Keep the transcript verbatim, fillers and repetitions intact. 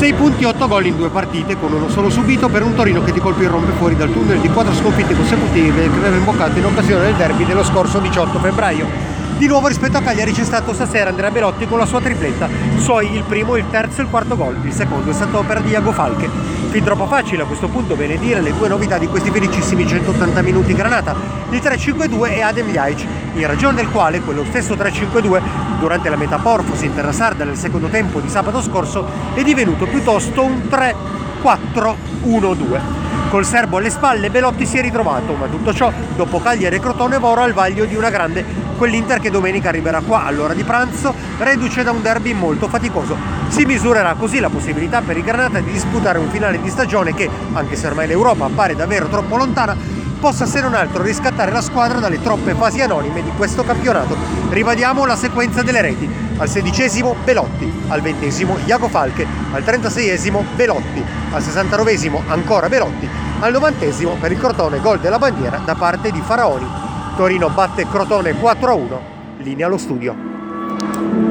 sei punti, otto gol in due partite, con uno solo subito per un Torino che di colpo irrompe fuori dal tunnel di quattro sconfitte consecutive che aveva imboccato in occasione del derby dello scorso diciotto febbraio. Di nuovo rispetto a Cagliari c'è stato stasera Andrea Belotti con la sua tripletta, suoi il primo, il terzo e il quarto gol, il secondo è stato opera di Iago Falche. Fin troppo facile a questo punto benedire le due novità di questi felicissimi centottanta minuti granata, il tre cinque due e Adem Ljajic, in ragione del quale quello stesso tre cinque due, durante la metamorfosi in terra sarda nel secondo tempo di sabato scorso, è divenuto piuttosto un tre quattro uno due. Col serbo alle spalle Belotti si è ritrovato, ma tutto ciò dopo Cagliari e Crotone va ora al vaglio di una grande, quell'Inter che domenica arriverà qua all'ora di pranzo, reduce da un derby molto faticoso. Si misurerà così la possibilità per i Granata di disputare un finale di stagione che, anche se ormai l'Europa appare davvero troppo lontana, possa se non altro riscattare la squadra dalle troppe fasi anonime di questo campionato. Ribadiamo la sequenza delle reti: al sedicesimo Belotti, al ventesimo Iago Falche, al trentaseiesimo Belotti, al sessantanovesimo ancora Belotti, al novantesimo per il Crotone gol della bandiera da parte di Faraoni. Torino batte Crotone quattro a uno, linea allo studio.